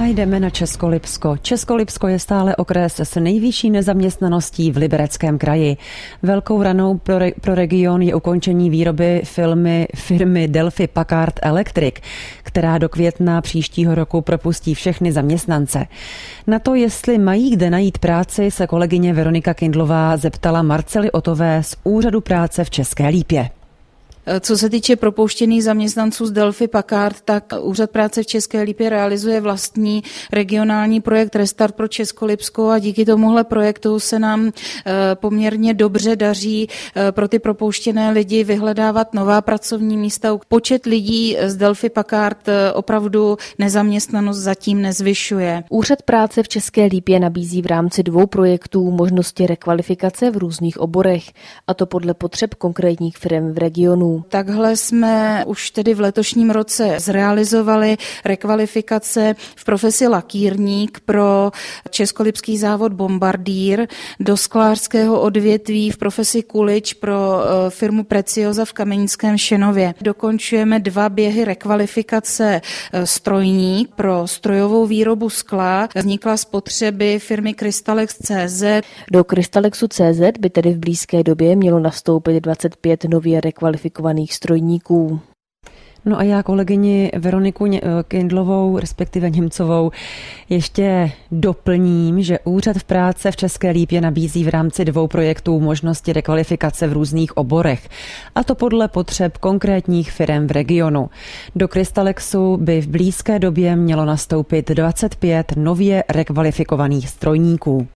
jdeme na Českolipsko. Českolipsko je stále okres s nejvyšší nezaměstnaností v Libereckém kraji. Velkou ranou pro region je ukončení výroby firmy Delphi Packard Electric, která do května příštího roku propustí všechny zaměstnance. Na to, jestli mají kde najít práci, se kolegyně Veronika Kindlová zeptala Marcely Otové z Úřadu práce v České Lípě. Co se týče propouštěných zaměstnanců z Delphi Packard, tak Úřad práce v České Lípě realizuje vlastní regionální projekt Restart pro Českolipsko a díky tomuhle projektu se nám poměrně dobře daří pro ty propouštěné lidi vyhledávat nová pracovní místa. Počet lidí z Delphi Packard opravdu nezaměstnanost zatím nezvyšuje. Úřad práce v České Lípě nabízí v rámci 2 projektů možnosti rekvalifikace v různých oborech, a to podle potřeb konkrétních firm v regionu. Takhle jsme už tedy v letošním roce zrealizovali rekvalifikace v profesi lakírník pro Českolipský závod Bombardír, do sklářského odvětví v profesi kulič pro firmu Preciosa v Kamenickém Šenově. Dokončujeme 2 běhy rekvalifikace strojník pro strojovou výrobu skla. Vznikla z potřeby firmy Crystalex.cz. Do Crystalexu.cz by tedy v blízké době mělo nastoupit 25 nově rekvalifikovaných strojníků. No a já kolegyni Veroniku Kindlovou, respektive Němcovou, ještě doplním, že Úřad práce v České Lípě nabízí v rámci 2 projektů možnosti rekvalifikace v různých oborech, a to podle potřeb konkrétních firem v regionu. Do Crystalexu by v blízké době mělo nastoupit 25 nově rekvalifikovaných strojníků.